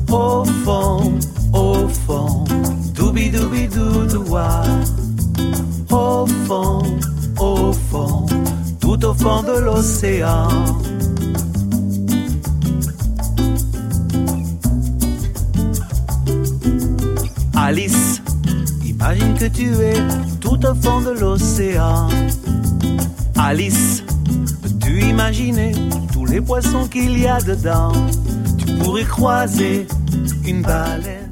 au fond, doubi-doubi-dou-dou-wa. Au fond, tout au fond de l'océan. Alice, imagine que tu es tout au fond de l'océan. Alice, peux-tu imaginer tous les poissons qu'il y a dedans? Tu pourrais croiser une baleine.